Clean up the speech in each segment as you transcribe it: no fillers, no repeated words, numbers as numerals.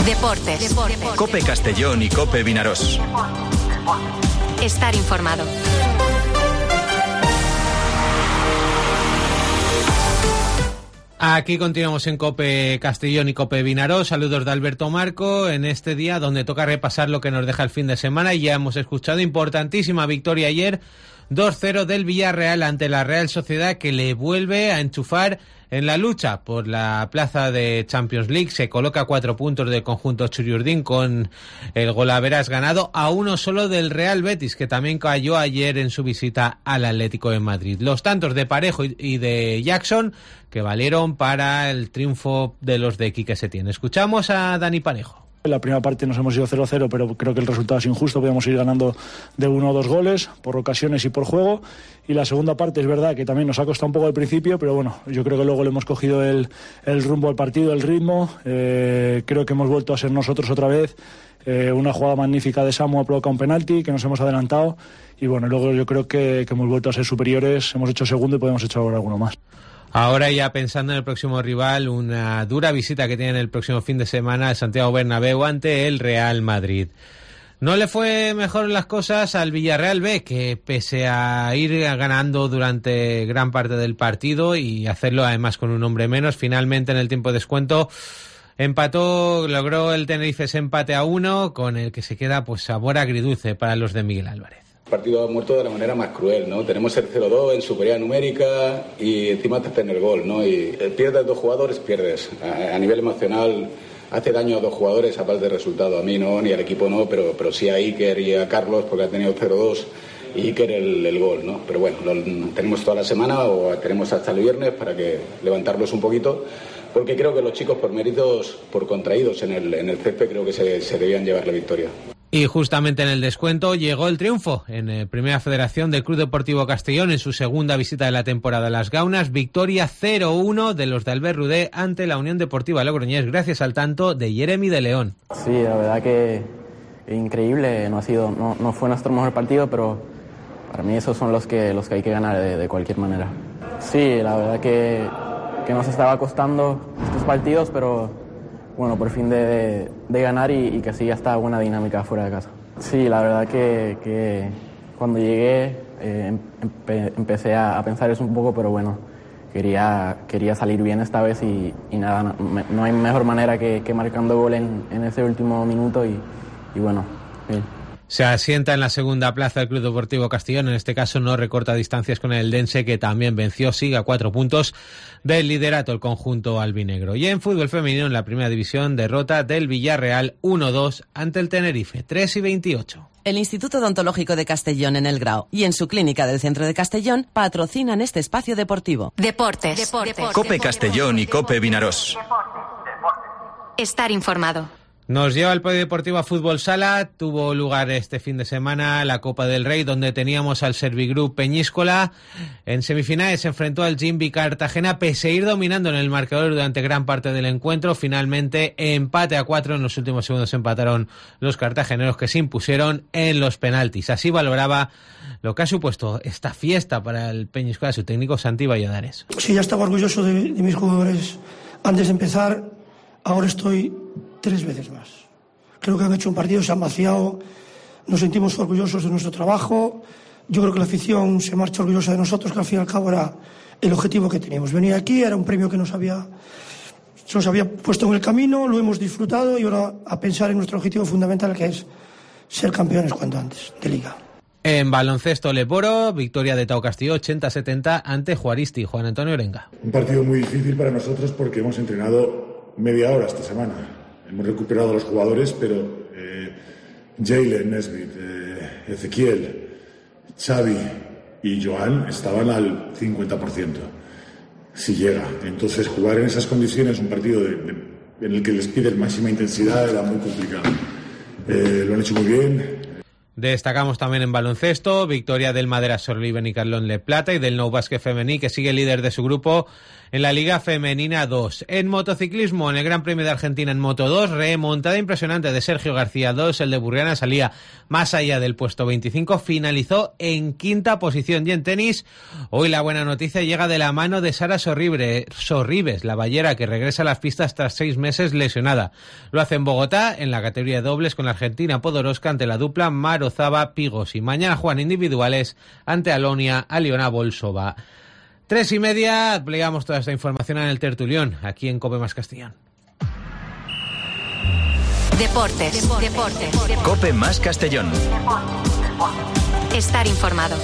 Deportes. COPE Castellón y COPE Vinarós. Estar informado. Aquí continuamos en COPE Castellón y COPE Vinarós. Saludos de Alberto Marco en este día donde toca repasar lo que nos deja el fin de semana. Y ya hemos escuchado importantísima victoria ayer, 2-0 del Villarreal ante la Real Sociedad, que le vuelve a enchufar en la lucha por la plaza de Champions League. Se coloca a 4 puntos del conjunto Churiurdín con el golaveras ganado, a 1 solo del Real Betis, que también cayó ayer en su visita al Atlético de Madrid. Los tantos de Parejo y de Jackson que valieron para el triunfo de los de Quique Setién. Escuchamos a Dani Parejo. En la primera parte nos hemos ido 0-0, pero creo que el resultado es injusto. Podíamos ir ganando de 1 o 2 goles, por ocasiones y por juego. Y la segunda parte es verdad que también nos ha costado un poco al principio, pero bueno, yo creo que luego le hemos cogido el rumbo al partido, el ritmo. Creo que hemos vuelto a ser nosotros otra vez. Una jugada magnífica de Samu ha provocado un penalti, que nos hemos adelantado. Y bueno, luego yo creo que hemos vuelto a ser superiores. Hemos hecho segundo y podemos echar ahora alguno más. Ahora ya pensando en el próximo rival, una dura visita que tienen el próximo fin de semana el Santiago Bernabéu ante el Real Madrid. No le fue mejor las cosas al Villarreal B, que pese a ir ganando durante gran parte del partido y hacerlo además con un hombre menos, finalmente en el tiempo de descuento empató, logró el Tenerife ese empate a 1, con el que se queda pues sabor agridulce para los de Miguel Álvarez. El partido ha muerto de la manera más cruel, ¿no? Tenemos el 0-2 en superioridad numérica y encima te hacen el gol, ¿no? Y pierdes 2 jugadores, pierdes. A nivel emocional hace daño a 2 jugadores, aparte del resultado. A mí no, ni al equipo no, pero sí a Iker y a Carlos, porque ha tenido 0-2 y Iker el gol, ¿no? Pero bueno, lo tenemos toda la semana o tenemos hasta el viernes para que levantarlos un poquito, porque creo que los chicos por méritos, por contraídos en el césped, creo que se debían llevar la victoria. Y justamente en el descuento llegó el triunfo en Primera Federación del Club Deportivo Castellón en su segunda visita de la temporada a Las Gaunas. Victoria 0-1 de los de Albert Rudé ante la Unión Deportiva Logroñés, gracias al tanto de Jeremy de León. Sí, la verdad que increíble. No fue nuestro mejor partido, pero para mí esos son los que hay que ganar de cualquier manera. Sí, la verdad que nos estaba costando estos partidos, pero bueno, por fin de ganar y que siga esta buena dinámica fuera de casa. Sí, la verdad que cuando llegué empecé a pensar eso un poco, pero bueno, quería salir bien esta vez y nada, no hay mejor manera que marcando gol en ese último minuto y bueno, bien. Se asienta en la segunda plaza del Club Deportivo Castellón, en este caso no recorta distancias con el Dense, que también venció, sigue a 4 puntos del liderato el conjunto albinegro. Y en fútbol femenino, en la primera división, derrota del Villarreal 1-2 ante el Tenerife, 3-28. El Instituto Odontológico de Castellón en El Grao y en su clínica del centro de Castellón patrocinan este espacio deportivo. Deportes. COPE Castellón y COPE Vinarós. Estar informado. Nos lleva el Polideportivo a Fútbol Sala. Tuvo lugar este fin de semana la Copa del Rey, donde teníamos al Servigroup Peñíscola. En semifinales se enfrentó al Jimby Cartagena, pese a ir dominando en el marcador durante gran parte del encuentro. Finalmente, empate a 4. En los últimos segundos empataron los cartageneros, que se impusieron en los penaltis. Así valoraba lo que ha supuesto esta fiesta para el Peñíscola, su técnico Santi Valladares. Sí, ya estaba orgulloso de mis jugadores antes de empezar. Ahora estoy 3 veces más. Creo que han hecho un partido, se han vaciado, nos sentimos orgullosos de nuestro trabajo. Yo creo que la afición se marcha orgullosa de nosotros, que al fin y al cabo era el objetivo que teníamos. Venir aquí era un premio que se nos había puesto en el camino, lo hemos disfrutado y ahora a pensar en nuestro objetivo fundamental, que es ser campeones cuanto antes de Liga. En baloncesto Leporo, victoria de Tau Castillo 80-70 ante Juaristi. Juan Antonio Orenga. Un partido muy difícil para nosotros porque hemos entrenado media hora esta semana. Hemos recuperado a los jugadores, pero Jalen, Nesbitt, Ezequiel, Xavi y Joan estaban al 50%. Si llega. Entonces, jugar en esas condiciones, un partido en el que les pide máxima intensidad, era muy complicado. Lo han hecho muy bien. Destacamos también en baloncesto, victoria del Madera Sorli Benicarlón Le Plata y del Nou Básquet Femení, que sigue líder de su grupo En la Liga Femenina 2. En motociclismo, en el Gran Premio de Argentina en Moto 2, remontada impresionante de Sergio García 2, el de Burriana salía más allá del puesto 25, finalizó en quinta posición. Y en tenis, hoy la buena noticia llega de la mano de Sara Sorribes, la ballera que regresa a las pistas tras 6 meses lesionada. Lo hace en Bogotá, en la categoría de dobles con la argentina Podoroska ante la dupla Marozaba-Pigos. Y mañana juegan individuales ante Aliona Bolsova. 3:30, plegamos toda esta información en el tertulión, aquí en Cope más Castellón. Deportes. Cope más Castellón. Estar informado.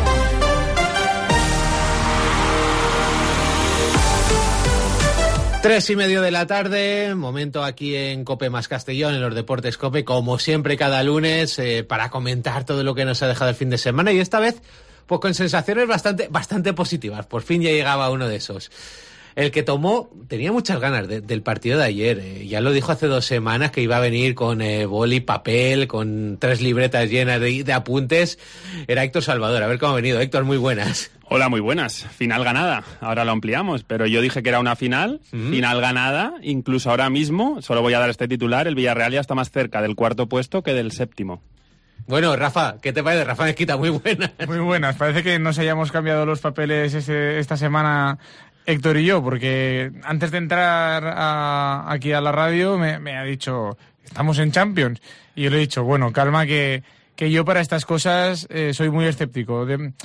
Tres y medio de la tarde, momento aquí en Cope más Castellón, en los Deportes Cope, como siempre cada lunes, para comentar todo lo que nos ha dejado el fin de semana, y esta vez pues con sensaciones bastante positivas. Por fin ya llegaba uno de esos. El que tomó, tenía muchas ganas del partido de ayer. Ya lo dijo hace 2 semanas que iba a venir con boli, papel, con 3 libretas llenas de apuntes. Era Héctor Salvador. A ver cómo ha venido. Héctor, muy buenas. Hola, muy buenas. Final ganada. Ahora lo ampliamos, pero yo dije que era una final, final ganada. Incluso ahora mismo, solo voy a dar este titular, el Villarreal ya está más cerca del 4º puesto que del 7º. Bueno, Rafa, ¿qué te parece? Rafa Mezquita, muy buenas. Muy buenas. Parece que nos hayamos cambiado los papeles esta semana, Héctor y yo, porque antes de entrar aquí a la radio me ha dicho, estamos en Champions. Y yo le he dicho, bueno, calma, que yo para estas cosas soy muy escéptico.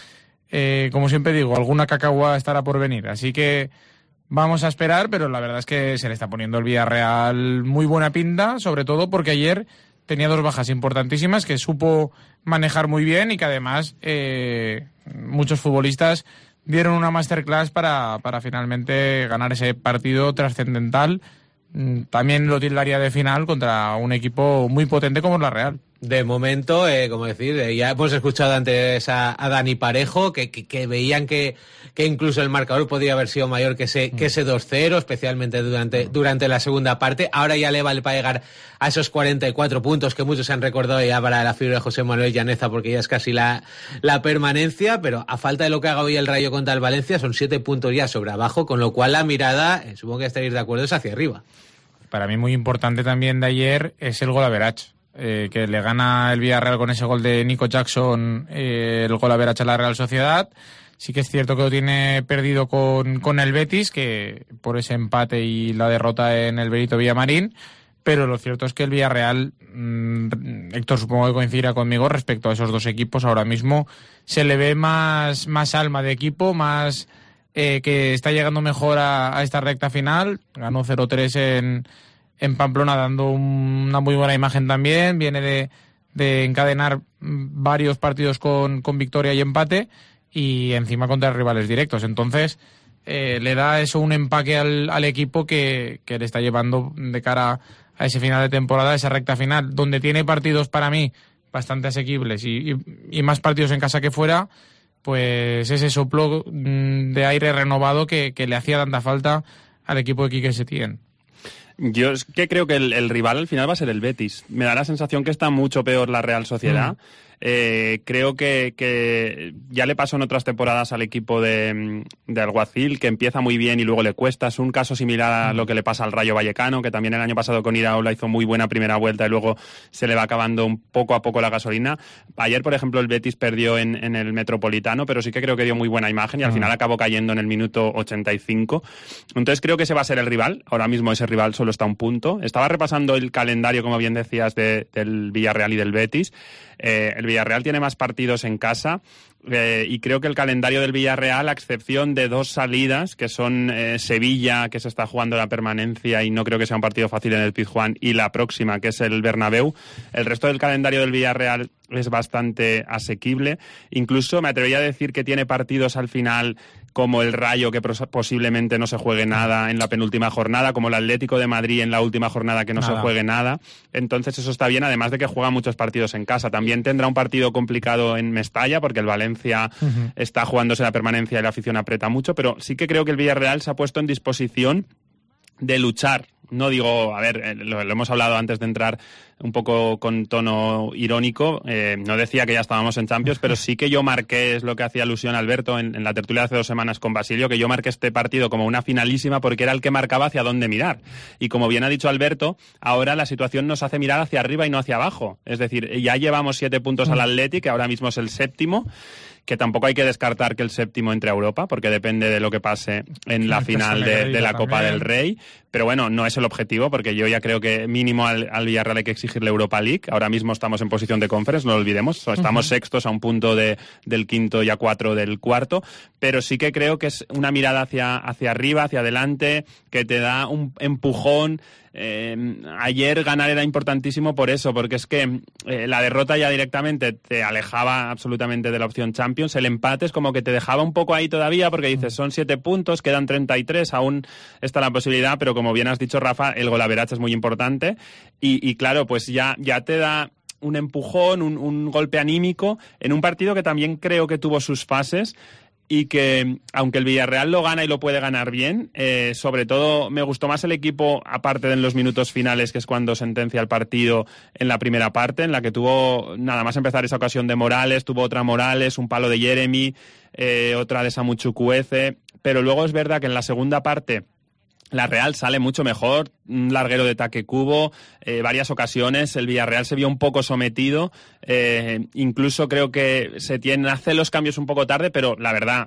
Como siempre digo, alguna cacagua estará por venir. Así que vamos a esperar, pero la verdad es que se le está poniendo el Villarreal muy buena pinta, sobre todo porque ayer tenía 2 bajas importantísimas que supo manejar muy bien y que además muchos futbolistas dieron una masterclass para finalmente ganar ese partido trascendental. También lo tildaría de final contra un equipo muy potente como es la Real. De momento, como decir, ya hemos escuchado antes a Dani Parejo que veían que incluso el marcador podría haber sido mayor que ese 2-0, especialmente durante la segunda parte. Ahora ya le vale para llegar a esos 44 puntos que muchos se han recordado ya para la figura de José Manuel Llaneza, porque ya es casi la permanencia, pero a falta de lo que haga hoy el Rayo contra el Valencia son 7 puntos ya sobre abajo, con lo cual la mirada, supongo que estaréis de acuerdo, es hacia arriba. Para mí muy importante también de ayer es el gol-average. Que le gana el Villarreal con ese gol de Nico Jackson, el gol-average a la Real Sociedad. Sí que es cierto que lo tiene perdido con el Betis, que por ese empate y la derrota en el Benito Villamarín, pero lo cierto es que el Villarreal, Héctor supongo que coincidirá conmigo, respecto a esos 2 equipos ahora mismo se le ve más alma de equipo, más que está llegando mejor a esta recta final. Ganó 0-3 en Pamplona, dando una muy buena imagen también. Viene de encadenar varios partidos con victoria y empate, y encima contra rivales directos. Entonces le da eso un empaque al equipo que le está llevando de cara a ese final de temporada, a esa recta final, donde tiene partidos para mí bastante asequibles y más partidos en casa que fuera. Pues ese soplo de aire renovado que le hacía tanta falta al equipo de Quique Setién. Yo es que creo que el rival al final va a ser el Betis. Me da la sensación que está mucho peor la Real Sociedad. Creo que ya le pasó en otras temporadas al equipo de Alguacil, que empieza muy bien y luego le cuesta. Es un caso similar a lo que le pasa al Rayo Vallecano, que también el año pasado con Iraola hizo muy buena primera vuelta y luego se le va acabando un poco a poco la gasolina. Ayer, por ejemplo, el Betis perdió en el Metropolitano, pero sí que creo que dio muy buena imagen y al final acabó cayendo en el minuto 85. Entonces creo que ese va a ser el rival. Ahora mismo ese rival solo está a un punto. Estaba repasando el calendario, como bien decías, del Villarreal y del Betis. El Villarreal tiene más partidos en casa y creo que el calendario del Villarreal, a excepción de 2 salidas, que son Sevilla, que se está jugando la permanencia y no creo que sea un partido fácil en el Pizjuán, y la próxima, que es el Bernabéu, el resto del calendario del Villarreal es bastante asequible. Incluso me atrevería a decir que tiene partidos al final como el Rayo, que posiblemente no se juegue nada en la penúltima jornada, como el Atlético de Madrid en la última jornada, que no se juegue nada. Entonces eso está bien, además de que juega muchos partidos en casa. También tendrá un partido complicado en Mestalla, porque el Valencia está jugándose la permanencia y la afición aprieta mucho, pero sí que creo que el Villarreal se ha puesto en disposición de luchar no digo, a ver, lo hemos hablado antes de entrar un poco con tono irónico, no decía que ya estábamos en Champions, pero sí que yo marqué, es lo que hacía alusión Alberto en la tertulia de hace 2 semanas con Basilio, que yo marqué este partido como una finalísima porque era el que marcaba hacia dónde mirar. Y como bien ha dicho Alberto, ahora la situación nos hace mirar hacia arriba y no hacia abajo. Es decir, ya llevamos 7 puntos al Athletic, que ahora mismo es el 7º, que tampoco hay que descartar que el 7º entre a Europa, porque depende de lo que pase en la final de la Copa del Rey. Pero bueno, no es el objetivo, porque yo ya creo que mínimo al Villarreal hay que exigirle Europa League. Ahora mismo estamos en posición de Conference, no lo olvidemos. Estamos sextos a un punto del 5º y a 4 del 4º. Pero sí que creo que es una mirada hacia arriba, hacia adelante, que te da un empujón. Ayer ganar era importantísimo por eso, porque es que la derrota ya directamente te alejaba absolutamente de la opción Champions. El empate es como que te dejaba un poco ahí todavía, porque dices, son 7 puntos, quedan 33, aún está la posibilidad, pero como bien has dicho, Rafa, el golaveraje es muy importante y claro, pues ya te da un empujón, un golpe anímico en un partido que también creo que tuvo sus fases. Y que, aunque el Villarreal lo gana y lo puede ganar bien, sobre todo me gustó más el equipo, aparte de en los minutos finales, que es cuando sentencia el partido en la primera parte, en la que tuvo, nada más empezar esa ocasión de Morales, tuvo otra Morales, un palo de Jeremy, otra de Samu Chukwueze, pero luego es verdad que en la segunda parte la Real sale mucho mejor, un larguero de Take Kubo, varias ocasiones, el Villarreal se vio un poco sometido, incluso creo que Setién hace los cambios un poco tarde, pero la verdad,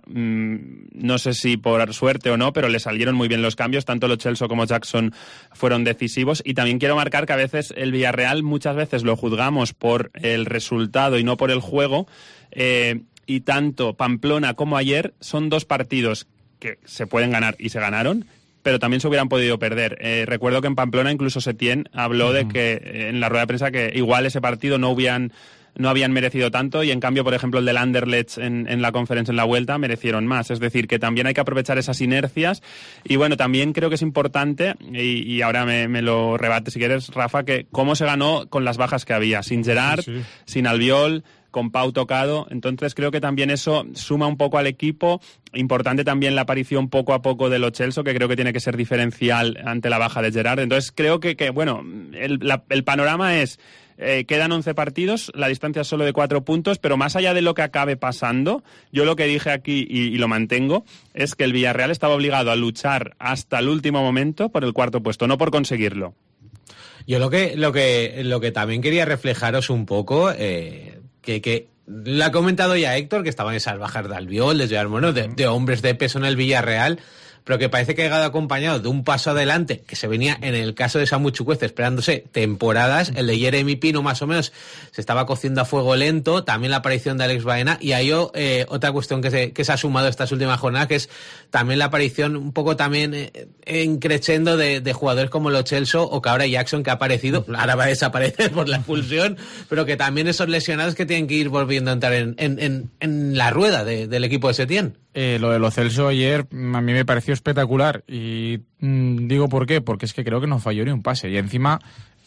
no sé si por suerte o no, pero le salieron muy bien los cambios, tanto Lo Celso como Jackson fueron decisivos, y también quiero marcar que a veces el Villarreal muchas veces lo juzgamos por el resultado y no por el juego, y tanto Pamplona como ayer son 2 partidos que se pueden ganar y se ganaron, pero también se hubieran podido perder. Recuerdo que en Pamplona incluso Setién habló de que en la rueda de prensa que igual ese partido no habían merecido tanto, y en cambio, por ejemplo, el del Anderlecht en la Conference en la vuelta merecieron más. Es decir, que también hay que aprovechar esas inercias. Y bueno, también creo que es importante, y ahora me lo rebate si quieres, Rafa, que cómo se ganó con las bajas que había, sin Gerard, sin Albiol, con Pau tocado. Entonces creo que también eso suma un poco al equipo. Importante también la aparición poco a poco de Lo Celso, que creo que tiene que ser diferencial ante la baja de Gerard. Entonces creo que bueno, el panorama es, quedan 11 partidos, la distancia es solo de 4 puntos, pero más allá de lo que acabe pasando, yo lo que dije aquí y lo mantengo, es que el Villarreal estaba obligado a luchar hasta el último momento por el 4º puesto, no por conseguirlo. Yo lo que también quería reflejaros un poco, que lo ha comentado ya Héctor, que estaban esas bajas de Albiol, de hombres de peso en el Villarreal, pero que parece que ha llegado acompañado de un paso adelante que se venía en el caso de Samu Chukwueze esperándose temporadas. El de Jeremy Pino más o menos se estaba cociendo a fuego lento, también la aparición de Alex Baena, y hay otra cuestión que se ha sumado estas últimas jornadas, que es también la aparición un poco también en crescendo de jugadores como Lo Celso o que ahora Jackson, que ha aparecido, ahora va a desaparecer por la expulsión, pero que también esos lesionados que tienen que ir volviendo a entrar en la rueda del equipo de Setién. Lo de Lo Celso ayer a mí me pareció espectacular, y digo por qué, porque es que creo que no falló ni un pase, y encima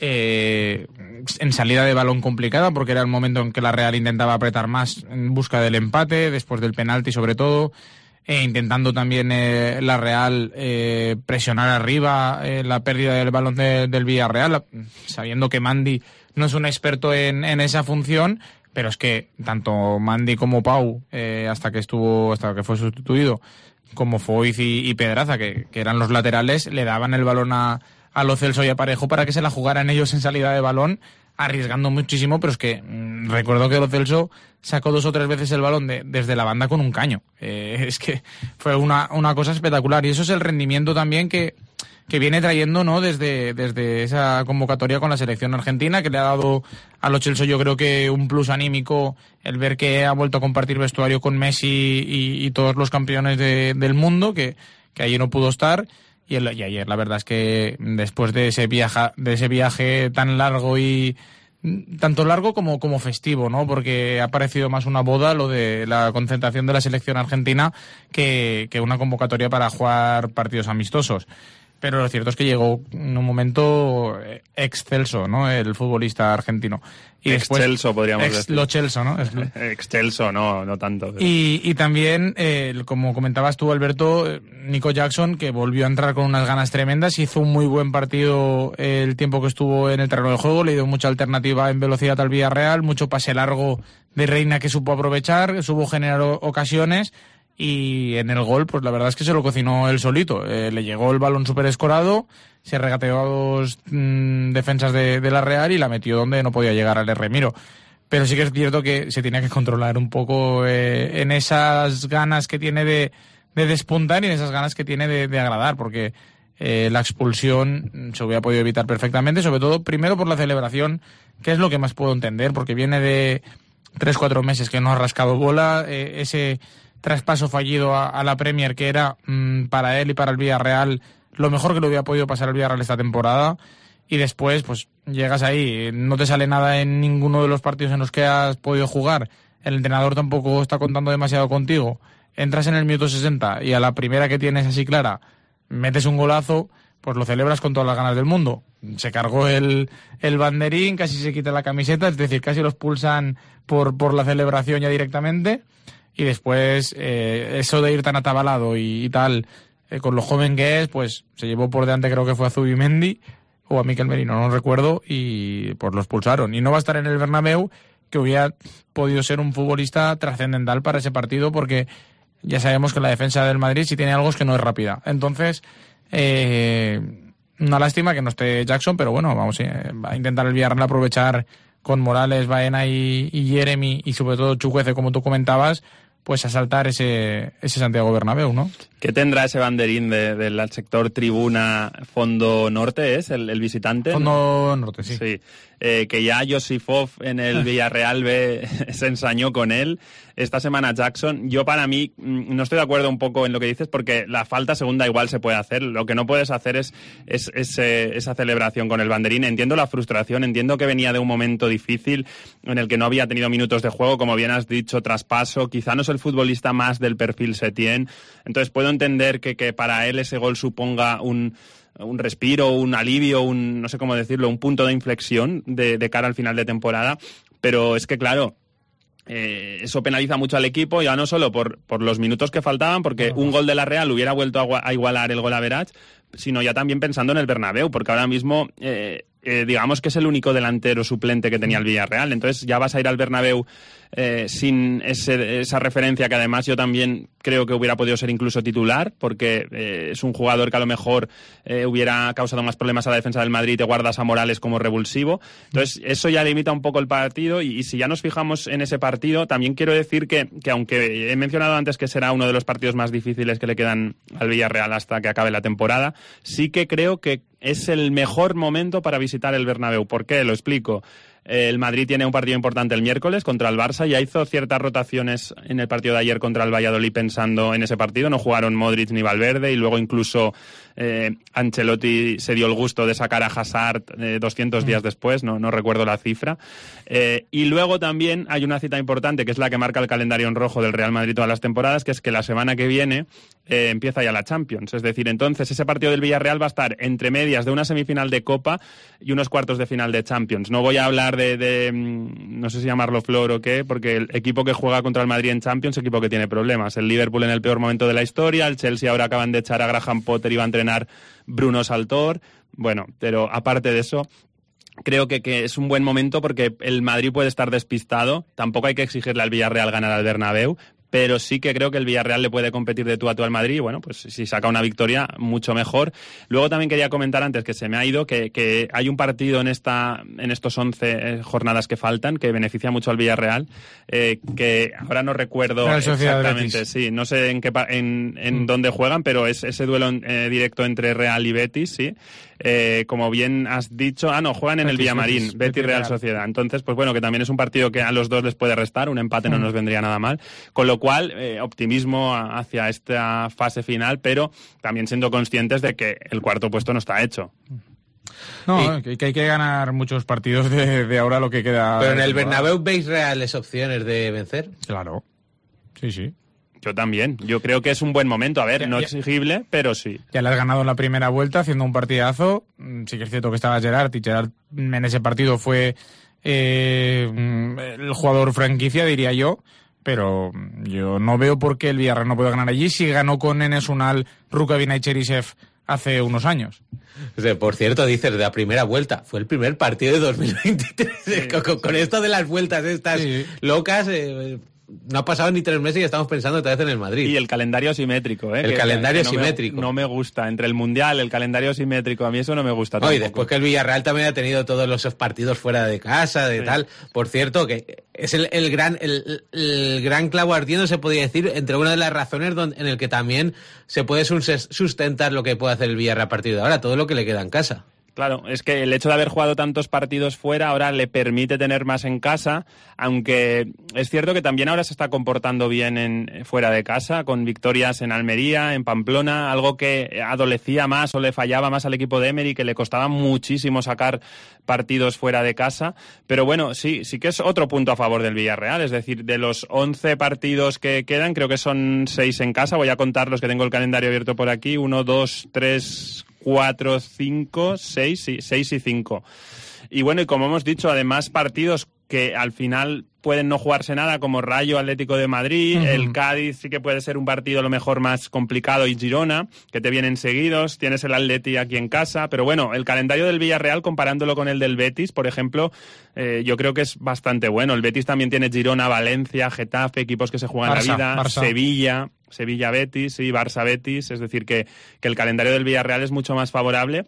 en salida de balón complicada, porque era el momento en que la Real intentaba apretar más en busca del empate, después del penalti sobre todo, intentando también la Real presionar arriba la pérdida del balón del Villarreal, sabiendo que Mandy no es un experto en esa función. Pero es que tanto Mandy como Pau, hasta que fue sustituido, como Foyth y Pedraza, que eran los laterales, le daban el balón a Lo Celso y a Parejo para que se la jugaran ellos en salida de balón, arriesgando muchísimo, pero es que recuerdo que Lo Celso sacó 2 o 3 veces el balón desde la banda con un caño. Es que fue una cosa espectacular, y eso es el rendimiento también que viene trayendo, ¿no? Desde esa convocatoria con la selección argentina, que le ha dado a Lo Celso, yo creo que un plus anímico el ver que ha vuelto a compartir vestuario con Messi y todos los campeones del mundo, que ayer no pudo estar, y ayer la verdad es que después de ese viaje tan largo, y tanto largo como festivo, ¿no? Porque ha parecido más una boda lo de la concentración de la selección argentina que una convocatoria para jugar partidos amistosos. pero lo cierto es que llegó en un momento excelso, ¿no? El futbolista argentino. Y excelso, después, podríamos decir. Lo Chelsea, ¿no? Excelso, no tanto. Pero... Y también, como comentabas tú, Alberto, Nico Jackson, que volvió a entrar con unas ganas tremendas, hizo un muy buen partido el tiempo que estuvo en el terreno de juego, le dio mucha alternativa en velocidad al Villarreal, mucho pase largo de Reina que supo aprovechar, supo generar ocasiones, y en el gol, pues la verdad es que se lo cocinó él solito. Le llegó el balón súper escorado, se regateó a dos defensas de la Real y la metió donde no podía llegar al Remiro. Pero sí que es cierto que se tenía que controlar un poco en esas ganas que tiene de despuntar y en esas ganas que tiene de agradar, porque la expulsión se hubiera podido evitar perfectamente, sobre todo primero por la celebración, que es lo que más puedo entender, porque viene de 3-4 meses que no ha rascado bola, ese traspaso fallido a la Premier, que era para él y para el Villarreal lo mejor que le hubiera podido pasar al Villarreal esta temporada, y después pues llegas ahí, no te sale nada en ninguno de los partidos en los que has podido jugar, el entrenador tampoco está contando demasiado contigo, entras en el minuto 60 y a la primera que tienes así clara metes un golazo, pues lo celebras con todas las ganas del mundo. Se cargó el banderín, casi se quita la camiseta, es decir, casi los expulsan por la celebración ya directamente. Y después, eso de ir tan atabalado y tal, con lo joven que es, pues se llevó por delante, creo que fue a Zubimendi o a Mikel Merino, no recuerdo, y pues lo expulsaron. Y no va a estar en el Bernabéu, que hubiera podido ser un futbolista trascendental para ese partido, porque ya sabemos que la defensa del Madrid, si tiene algo, es que no es rápida. Entonces, una lástima que no esté Jackson, pero bueno, vamos a intentar el Villarreal aprovechar con Morales, Baena y Jeremy, y sobre todo Chukwueze, como tú comentabas, pues asaltar ese Santiago Bernabéu, ¿no? ¿Qué tendrá ese banderín del sector tribuna fondo norte, es el visitante? Fondo norte, sí. Sí, que ya Josifov en el Villarreal se ensañó con él. Esta semana Jackson, yo para mí no estoy de acuerdo un poco en lo que dices, porque la falta segunda igual se puede hacer. Lo que no puedes hacer es esa celebración con el banderín. Entiendo la frustración, entiendo que venía de un momento difícil en el que no había tenido minutos de juego, como bien has dicho, traspaso. Quizá no es el futbolista más del perfil Setién. Entonces puedo entender que para él ese gol suponga un respiro, un alivio, no sé cómo decirlo, un punto de inflexión de cara al final de temporada. Pero es que, claro, eso penaliza mucho al equipo, ya no solo por los minutos que faltaban, porque un gol de la Real hubiera vuelto a igualar el golaveraje, sino ya también pensando en el Bernabéu, porque ahora mismo digamos que es el único delantero suplente que tenía el Villarreal. Entonces ya vas a ir al Bernabéu sin esa referencia, que además yo también creo que hubiera podido ser incluso titular, porque es un jugador que a lo mejor hubiera causado más problemas a la defensa del Madrid. Te guardas a Morales como revulsivo. Entonces eso ya limita un poco el partido, y si ya nos fijamos en ese partido, también quiero decir que aunque he mencionado antes que será uno de los partidos más difíciles que le quedan al Villarreal hasta que acabe la temporada, sí que creo que es el mejor momento para visitar el Bernabéu. ¿Por qué? Lo explico. El Madrid tiene un partido importante el miércoles contra el Barça, ya hizo ciertas rotaciones en el partido de ayer contra el Valladolid pensando en ese partido. No jugaron Modric ni Valverde, y luego incluso Ancelotti se dio el gusto de sacar a Hazard 200 días después, no recuerdo la cifra. Y luego también hay una cita importante, que es la que marca el calendario en rojo del Real Madrid todas las temporadas, que es que la semana que viene empieza ya la Champions. Es decir, entonces ese partido del Villarreal va a estar entre medias de una semifinal de Copa y unos cuartos de final de Champions. No voy a hablar de no sé si llamarlo flor o qué, porque el equipo que juega contra el Madrid en Champions es equipo que tiene problemas. El Liverpool en el peor momento de la historia, el Chelsea ahora acaban de echar a Graham Potter y va a entrenar Bruno Saltor. Bueno, pero aparte de eso, creo que es un buen momento, porque el Madrid puede estar despistado. Tampoco hay que exigirle al Villarreal ganar al Bernabéu, pero sí que creo que el Villarreal le puede competir de tú a tú al Madrid, y bueno, pues si saca una victoria, mucho mejor. Luego también quería comentar, antes que se me ha ido, que hay un partido en estos 11 jornadas que faltan, que beneficia mucho al Villarreal, que ahora no recuerdo exactamente, sí, no sé en dónde juegan, pero es ese duelo directo entre Real y Betis, sí. Como bien has dicho, juegan en el Villamarín, Betis Real Sociedad. Entonces, pues bueno, que también es un partido que a los dos les puede restar, un empate no nos vendría nada mal. Con lo cual, optimismo hacia esta fase final, pero también siendo conscientes de que el cuarto puesto no está hecho. No, que hay que ganar muchos partidos de ahora lo que queda. Pero en el Bernabéu, ¿veis reales opciones de vencer? Claro, sí. Yo también. Yo creo que es un buen momento. A ver, no exigible, pero sí. Ya le has ganado en la primera vuelta haciendo un partidazo. Sí que es cierto que estaba Gerard, y Gerard en ese partido fue el jugador franquicia, diría yo. Pero yo no veo por qué el Villarreal no puede ganar allí si ganó con Enes Unal, Rukavina y Cherisev hace unos años. Por cierto, dices, de la primera vuelta. Fue el primer partido de 2023. Sí, con esto de las vueltas estas locas... no ha pasado ni 3 meses y estamos pensando otra vez en el Madrid. Y el calendario simétrico, ¿eh? El calendario simétrico. No me gusta. Entre el Mundial, el calendario simétrico, a mí eso no me gusta tampoco. Y después que el Villarreal también ha tenido todos los partidos fuera de casa, tal. Por cierto, que es el gran clavo ardiendo, se podría decir, entre una de las razones en el que también se puede sustentar lo que puede hacer el Villarreal a partir de ahora, todo lo que le queda en casa. Claro, es que el hecho de haber jugado tantos partidos fuera ahora le permite tener más en casa, aunque es cierto que también ahora se está comportando bien fuera de casa, con victorias en Almería, en Pamplona, algo que adolecía más o le fallaba más al equipo de Emery, que le costaba muchísimo sacar partidos fuera de casa. Pero bueno, sí que es otro punto a favor del Villarreal, es decir, de los 11 partidos que quedan, creo que son 6 en casa. Voy a contar los que tengo el calendario abierto por aquí: 1, 2, 3... 4, 5, 6 y 5. Y bueno, y como hemos dicho, además partidos que al final pueden no jugarse nada, como Rayo, Atlético de Madrid, el Cádiz sí que puede ser un partido a lo mejor más complicado, y Girona, que te vienen seguidos, tienes el Atleti aquí en casa, pero bueno, el calendario del Villarreal, comparándolo con el del Betis, por ejemplo, yo creo que es bastante bueno. El Betis también tiene Girona, Valencia, Getafe, equipos que se juegan la vida, Barça. Sevilla-Betis y Barça-Betis, es decir, que el calendario del Villarreal es mucho más favorable,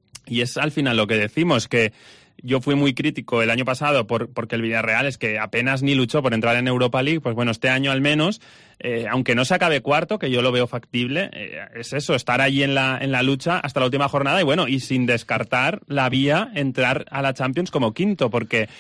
y es al final lo que decimos, que yo fui muy crítico el año pasado porque el Villarreal es que apenas ni luchó por entrar en Europa League. Pues bueno, este año al menos, aunque no se acabe cuarto, que yo lo veo factible, es eso, estar allí en la lucha hasta la última jornada, y bueno, y sin descartar la vía entrar a la Champions como quinto, porque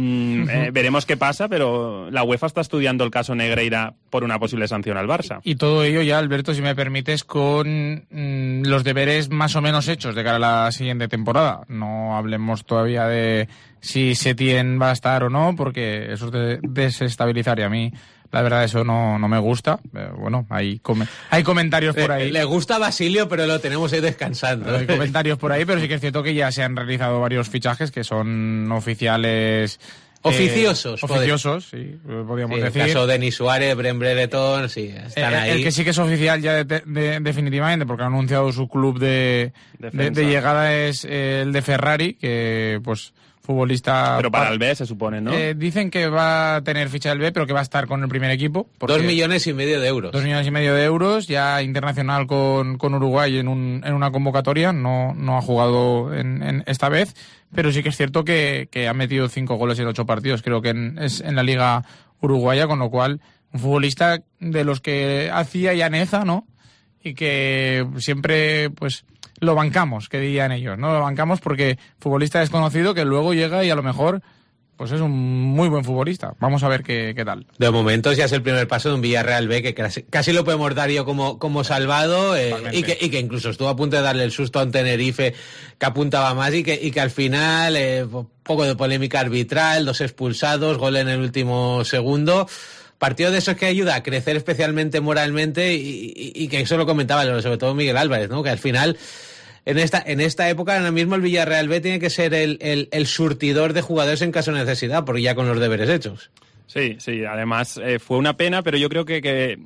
veremos qué pasa, pero la UEFA está estudiando el caso Negreira por una posible sanción al Barça. Y todo ello ya, Alberto, si me permites, con los deberes más o menos hechos de cara a la siguiente temporada. No hablemos todavía de si Setién va a estar o no, porque eso es desestabilizar, y a mí la verdad eso no me gusta. Bueno, hay comentarios por ahí. Le gusta Basilio, pero lo tenemos ahí descansando. Hay comentarios por ahí, pero sí que es cierto que ya se han realizado varios fichajes que son oficiales. Oficiosos, sí, podríamos decir. El caso de Denis Suárez, Brem Brereton, sí, están ahí. El que sí que es oficial ya definitivamente, porque ha anunciado su club de llegada, es el de Ferrari, que pues futbolista... Pero para el B se supone, ¿no? Dicen que va a tener ficha del B, pero que va a estar con el primer equipo. 2,5 millones de euros. 2,5 millones de euros, ya internacional con Uruguay en una convocatoria, no ha jugado en esta vez, pero sí que es cierto que ha metido 5 goles en 8 partidos, creo que es en la liga uruguaya, con lo cual un futbolista de los que hacía Llaneza, ¿no? Y que siempre, pues, lo bancamos, que dirían ellos, ¿no? Lo bancamos porque futbolista desconocido que luego llega y a lo mejor pues es un muy buen futbolista. Vamos a ver qué tal. De momento ya es el primer paso de un Villarreal B que casi lo podemos dar yo como salvado, y que incluso estuvo a punto de darle el susto a un Tenerife que apuntaba más y que al final poco de polémica arbitral, 2 expulsados, gol en el último segundo. Partido de esos que ayuda a crecer especialmente moralmente, y que eso lo comentaba sobre todo Miguel Álvarez, ¿no? Que al final en esta época ahora mismo el Villarreal B tiene que ser el surtidor de jugadores en caso de necesidad, porque ya con los deberes hechos. Sí, además fue una pena, pero yo creo que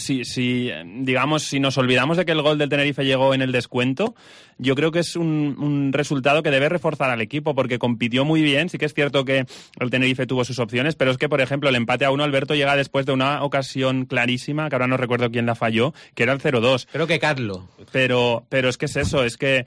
si nos olvidamos de que el gol del Tenerife llegó en el descuento, yo creo que es un resultado que debe reforzar al equipo, porque compitió muy bien. Sí que es cierto que el Tenerife tuvo sus opciones, pero es que, por ejemplo, el empate a 1, Alberto, llega después de una ocasión clarísima, que ahora no recuerdo quién la falló, que era el 0-2. Creo que Carlo. Pero es que es eso, es que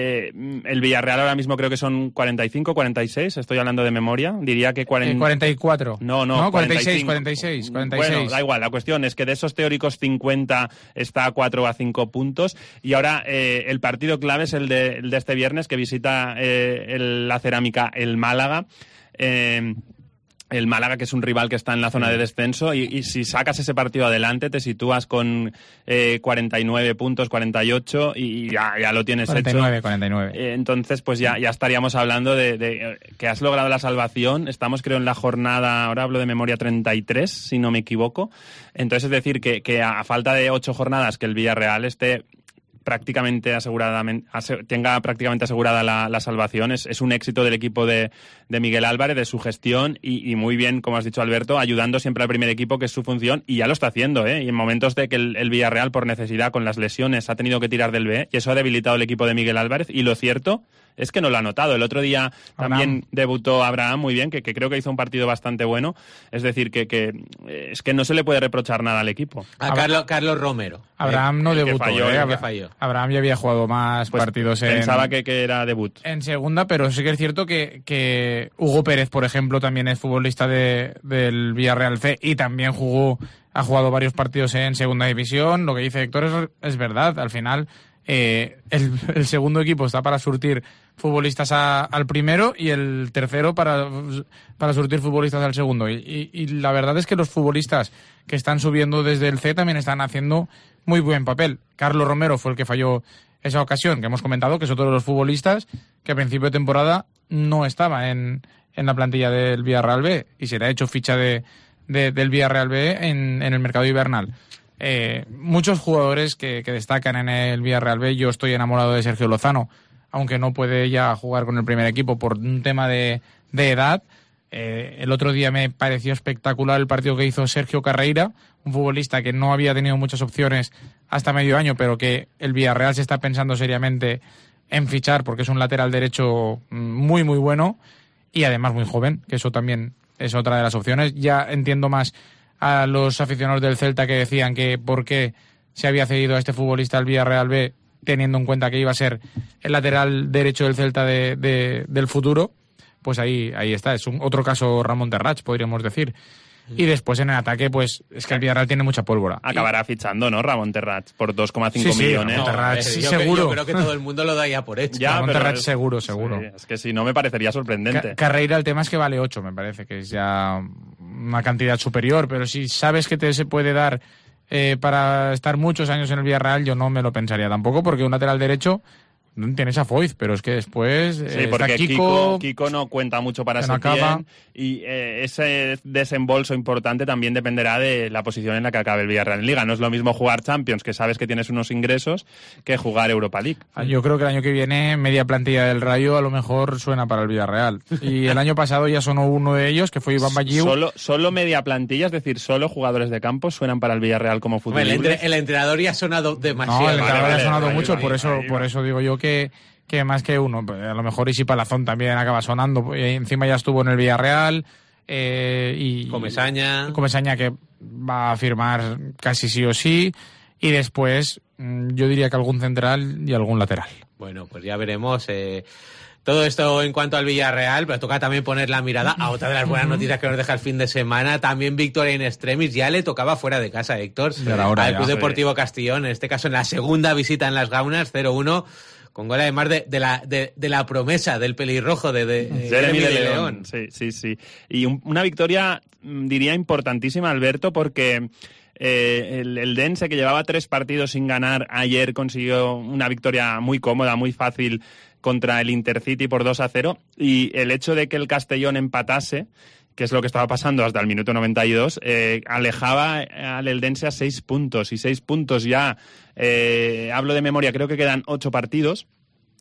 el Villarreal ahora mismo creo que son 45, 46, estoy hablando de memoria, diría que 44. No, 46. Bueno, da igual, la cuestión es que de esos teóricos 50 está a 4 a 5 puntos, y ahora el partido clave es el de este viernes, que visita la Cerámica el Málaga. el Málaga, que es un rival que está en la zona de descenso, y si sacas ese partido adelante te sitúas con 49 puntos, 48 y ya lo tienes 49, hecho. 49. Entonces pues ya estaríamos hablando de que has logrado la salvación. Estamos creo en la jornada, ahora hablo de memoria, 33, si no me equivoco. Entonces es decir que a falta de 8 jornadas que el Villarreal esté tenga prácticamente asegurada la salvación. Es un éxito del equipo de Miguel Álvarez, de su gestión y muy bien, como has dicho, Alberto, ayudando siempre al primer equipo, que es su función, y ya lo está haciendo, y en momentos de que el Villarreal, por necesidad, con las lesiones, ha tenido que tirar del B, y eso ha debilitado el equipo de Miguel Álvarez, y lo cierto es que no lo ha notado. El otro día también debutó Abraham muy bien, que creo que hizo un partido bastante bueno. Es decir, que es que no se le puede reprochar nada al equipo. A Carlos Romero. Abraham no debutó. Falló. Abraham ya había jugado más partidos Pensaba que era debut. En segunda, pero sí que es cierto que Hugo Pérez, por ejemplo, también es futbolista del Villarreal C y también ha jugado varios partidos en segunda división. Lo que dice Héctor es verdad. Al final, el segundo equipo está para surtir futbolistas al primero y el tercero para surtir futbolistas al segundo. Y la verdad es que los futbolistas que están subiendo desde el C también están haciendo muy buen papel. Carlos Romero fue el que falló esa ocasión, que hemos comentado, que es otro de los futbolistas que a principio de temporada no estaba en la plantilla del Villarreal B y se le ha hecho ficha del Villarreal B en el mercado invernal. Muchos jugadores que destacan en el Villarreal B. Yo estoy enamorado de Sergio Lozano, aunque no puede ya jugar con el primer equipo por un tema de edad. El otro día me pareció espectacular el partido que hizo Sergio Carreira, un futbolista que no había tenido muchas opciones hasta medio año, pero que el Villarreal se está pensando seriamente en fichar porque es un lateral derecho muy muy bueno y además muy joven, que eso también es otra de las opciones. Ya entiendo más a los aficionados del Celta que decían que por qué se había cedido a este futbolista al Villarreal B, teniendo en cuenta que iba a ser el lateral derecho del Celta del futuro. Pues ahí está, es otro caso Ramón Terrats, podríamos decir. Y después en el ataque, pues es que el Villarreal tiene mucha pólvora. Acabará fichando, ¿no? Ramón Terrats por 2,5 millones. Ramón Terrats, sí, yo seguro. Yo creo que todo el mundo lo da ya por hecho. Ya, Ramón Terrats seguro. Sí, es que si no me parecería sorprendente. Carreira, el tema es que vale 8, me parece, que es ya una cantidad superior. Pero si sabes que se puede dar para estar muchos años en el Villarreal, yo no me lo pensaría tampoco, porque un lateral derecho tienes a Foyth, pero es que después porque está Kiko no cuenta mucho para no Setién, y ese desembolso importante también dependerá de la posición en la que acabe el Villarreal en Liga. No es lo mismo jugar Champions, que sabes que tienes unos ingresos, que jugar Europa League. Yo creo que el año que viene media plantilla del Rayo a lo mejor suena para el Villarreal. Y el año pasado ya sonó uno de ellos, que fue Iván Balliu. Solo media plantilla, es decir, solo jugadores de campo suenan para el Villarreal como futbolistas. El entrenador ya ha sonado demasiado. No, el entrenador ha sonado mucho, por eso digo yo que más que uno, pues a lo mejor Isi Palazón también acaba sonando, y encima ya estuvo en el Villarreal, y Comesaña que va a firmar casi sí o sí, y después yo diría que algún central y algún lateral. Bueno, pues ya veremos. Todo esto en cuanto al Villarreal, pero toca también poner la mirada a otra de las buenas noticias que nos deja el fin de semana. También victoria in extremis, ya le tocaba fuera de casa, Héctor, al Club Deportivo Castellón, en este caso en la segunda visita en las Gaunas, 0-1, con gol además de la promesa del pelirrojo de Jeremy de León. Sí. Y una victoria, diría, importantísima, Alberto, porque el Dense, que llevaba 3 partidos sin ganar, ayer consiguió una victoria muy cómoda, muy fácil contra el Intercity por 2-0, y el hecho de que el Castellón empatase, que es lo que estaba pasando hasta el minuto 92, alejaba al Eldense a 6 puntos, y 6 puntos ya, hablo de memoria, creo que quedan 8 partidos.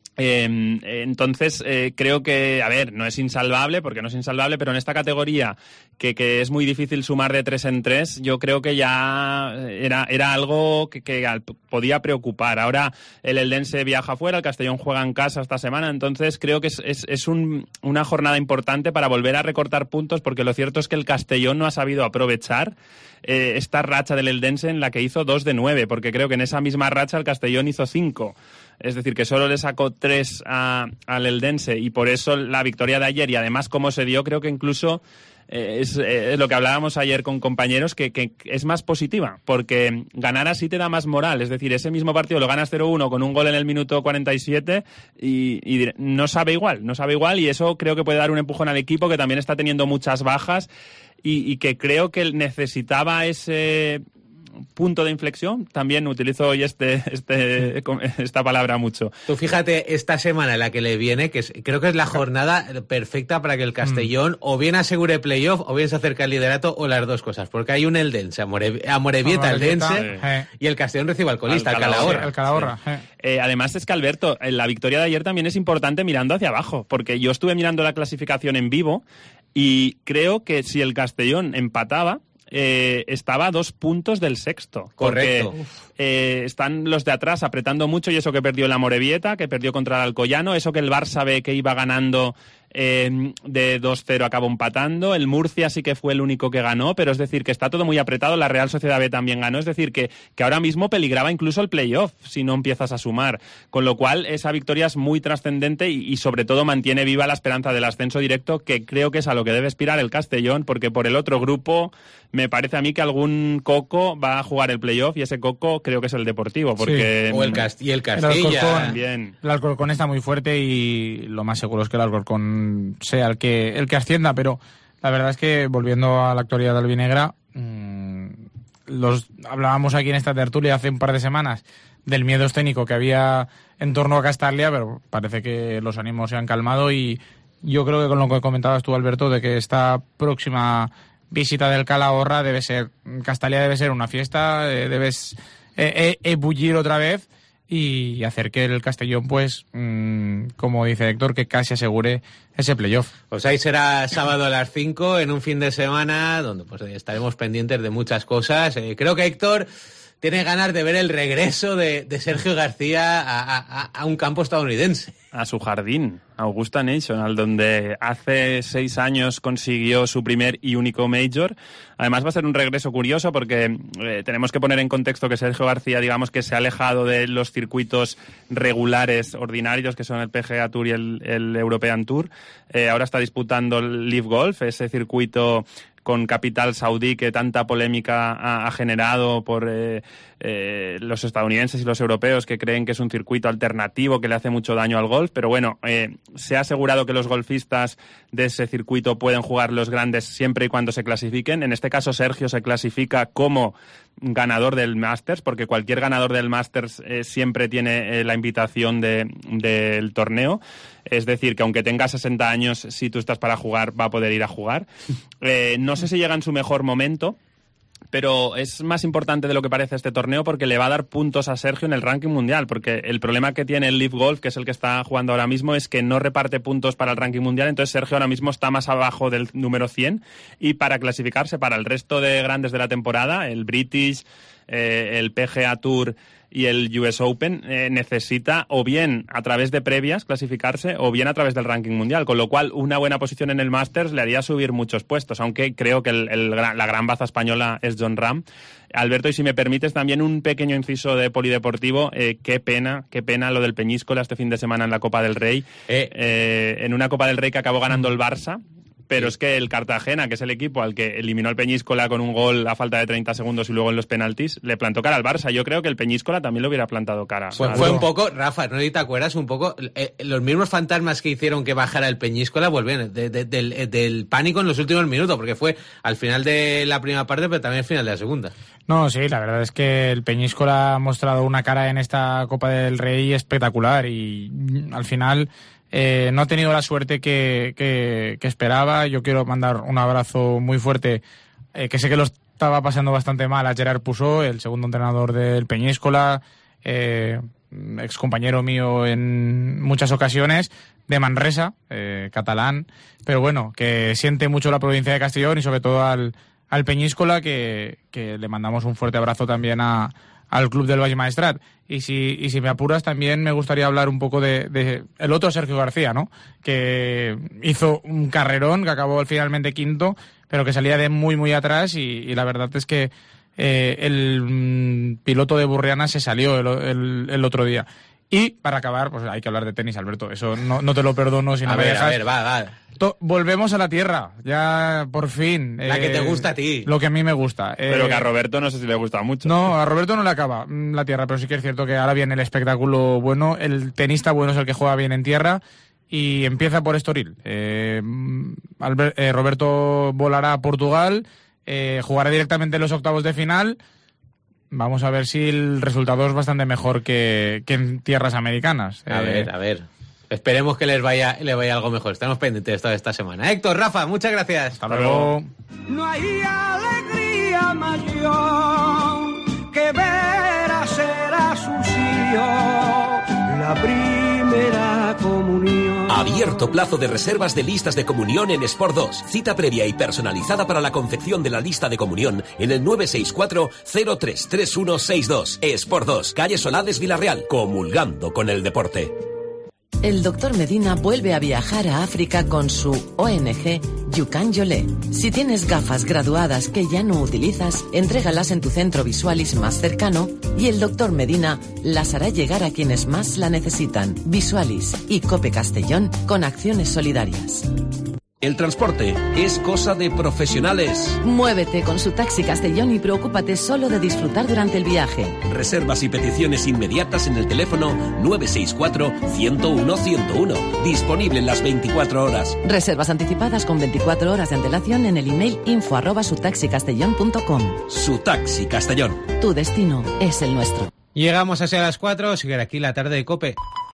Entonces creo que, a ver, no es insalvable, porque no es insalvable, pero en esta categoría que es muy difícil sumar de 3 en 3, yo creo que ya era algo que podía preocupar. Ahora el Eldense viaja fuera, el Castellón juega en casa esta semana, entonces creo que es una jornada importante para volver a recortar puntos, porque lo cierto es que el Castellón no ha sabido aprovechar esta racha del Eldense en la que hizo 2 de 9, porque creo que en esa misma racha el Castellón hizo 5. Es decir, que solo le sacó 3 al Eldense, y por eso la victoria de ayer, y además cómo se dio, creo que incluso es lo que hablábamos ayer con compañeros, que es más positiva, porque ganar así te da más moral. Es decir, ese mismo partido lo ganas 0-1 con un gol en el minuto 47 y no sabe igual, y eso creo que puede dar un empujón al equipo, que también está teniendo muchas bajas y que creo que necesitaba ese punto de inflexión. También utilizo hoy esta palabra mucho. Tú fíjate esta semana en la que le viene, creo que es la jornada perfecta para que el Castellón o bien asegure playoff o bien se acerque al liderato, o las dos cosas, porque hay un Eldense, Amorebieta, Eldense, y el Castellón recibe al colista, al Calahorra. Además es que, Alberto, la victoria de ayer también es importante mirando hacia abajo, porque yo estuve mirando la clasificación en vivo y creo que si el Castellón empataba, estaba a 2 puntos del sexto. Correcto. Están los de atrás apretando mucho, y eso que perdió el Amorebieta, que perdió contra el Alcoyano, eso que el Barça B, que iba ganando de 2-0, acabó empatando. El Murcia sí que fue el único que ganó, pero es decir, que está todo muy apretado. La Real Sociedad B también ganó, es decir, que ahora mismo peligraba incluso el playoff si no empiezas a sumar, con lo cual esa victoria es muy trascendente y sobre todo mantiene viva la esperanza del ascenso directo, que creo que es a lo que debe aspirar el Castellón, porque por el otro grupo me parece a mí que algún coco va a jugar el playoff, y ese coco creo que es el Deportivo, porque... Sí. O el Castilla también. El Alcorcón está muy fuerte y lo más seguro es que el Alcorcón sea el que ascienda, pero la verdad es que, volviendo a la actualidad albinegra, hablábamos aquí en esta tertulia hace un par de semanas del miedo escénico que había en torno a Castaglia, pero parece que los ánimos se han calmado, y yo creo que con lo que comentabas tú, Alberto, de que esta próxima visita del Calahorra Castaglia debe ser una fiesta, debes ebullir otra vez y hacer que el Castellón, pues, como dice Héctor, que casi asegure ese playoff. Pues ahí será sábado a las 5, en un fin de semana donde pues estaremos pendientes de muchas cosas. Creo que Héctor tiene ganas de ver el regreso de Sergio García a un campo estadounidense. A su jardín, Augusta National, donde hace 6 años consiguió su primer y único Major. Además va a ser un regreso curioso, porque tenemos que poner en contexto que Sergio García, digamos que se ha alejado de los circuitos regulares, ordinarios, que son el PGA Tour y el European Tour. Ahora está disputando el Live Golf, ese circuito con capital saudí que tanta polémica ha generado por los estadounidenses y los europeos, que creen que es un circuito alternativo que le hace mucho daño al golf. Pero bueno, se ha asegurado que los golfistas de ese circuito pueden jugar los grandes siempre y cuando se clasifiquen. En este caso, Sergio se clasifica como ganador del Masters, porque cualquier ganador del Masters siempre tiene la invitación del torneo. Es decir, que aunque tenga 60 años, si tú estás para jugar, va a poder ir a jugar. No sé si llega en su mejor momento, pero es más importante de lo que parece este torneo, porque le va a dar puntos a Sergio en el ranking mundial, porque el problema que tiene el Live Golf, que es el que está jugando ahora mismo, es que no reparte puntos para el ranking mundial. Entonces Sergio ahora mismo está más abajo del número 100, y para clasificarse para el resto de grandes de la temporada, el British, el PGA Tour y el US Open, necesita o bien a través de previas clasificarse o bien a través del ranking mundial, con lo cual una buena posición en el Masters le haría subir muchos puestos, aunque creo que la gran baza española es Jon Rahm. Alberto, y si me permites también un pequeño inciso de polideportivo, qué pena lo del Peñíscola este fin de semana en la Copa del Rey, en una Copa del Rey que acabó ganando el Barça. Pero es que el Cartagena, que es el equipo al que eliminó el Peñíscola con un gol a falta de 30 segundos y luego en los penaltis, le plantó cara al Barça. Yo creo que el Peñíscola también le hubiera plantado cara. Fue un poco, Rafa, no sé si te acuerdas, un poco, los mismos fantasmas que hicieron que bajara el Peñíscola volvieron del pánico en los últimos minutos, porque fue al final de la primera parte, pero también al final de la segunda. No, sí, la verdad es que el Peñíscola ha mostrado una cara en esta Copa del Rey espectacular, y al final no ha tenido la suerte que esperaba. Yo quiero mandar un abrazo muy fuerte, que sé que lo estaba pasando bastante mal, a Gerard Pusó, el segundo entrenador del Peñíscola, ex compañero mío en muchas ocasiones, de Manresa, catalán, pero bueno, que siente mucho la provincia de Castellón y sobre todo al Peñíscola, que le mandamos un fuerte abrazo también al club del Valle Maestrat. Y si me apuras, también me gustaría hablar un poco de el otro Sergio García, ¿no? Que hizo un carrerón, que acabó finalmente quinto, pero que salía de muy, muy atrás, y la verdad es que el piloto de Burriana se salió el otro día. Y para acabar, pues hay que hablar de tenis, Alberto. Eso no te lo perdono si no me dejas. Va. Volvemos a la tierra, ya por fin. La que te gusta a ti. Lo que a mí me gusta. Pero que a Roberto no sé si le gusta mucho. No, a Roberto no le acaba la tierra, pero sí que es cierto que ahora viene el espectáculo bueno, el tenista bueno es el que juega bien en tierra y empieza por Estoril. Roberto volará a Portugal, jugará directamente en los octavos de final. Vamos a ver si el resultado es bastante mejor que en tierras americanas. A ver. Esperemos que le vaya algo mejor. Estamos pendientes de esta semana. Héctor, Rafa, muchas gracias. Hasta luego. No hay alegría mayor que ver a ser Asunción la primera comunión. Abierto plazo de reservas de listas de comunión en Sport 2. Cita previa y personalizada para la confección de la lista de comunión en el 964-033162. Sport 2, calle Solades, Villarreal. Comulgando con el deporte. El Dr. Medina vuelve a viajar a África con su ONG Yukan Yolé. Si tienes gafas graduadas que ya no utilizas, entrégalas en tu centro Visualis más cercano y el Dr. Medina las hará llegar a quienes más la necesitan. Visualis y Cope Castellón con acciones solidarias. El transporte es cosa de profesionales. Muévete con su Taxi Castellón y preocúpate solo de disfrutar durante el viaje. Reservas y peticiones inmediatas en el teléfono 964-101-101. Disponible en las 24 horas. Reservas anticipadas con 24 horas de antelación en el email info@sutaxicastellón.com. Su Taxi Castellón. Tu destino es el nuestro. Llegamos hacia las 4, sigue aquí la tarde de COPE.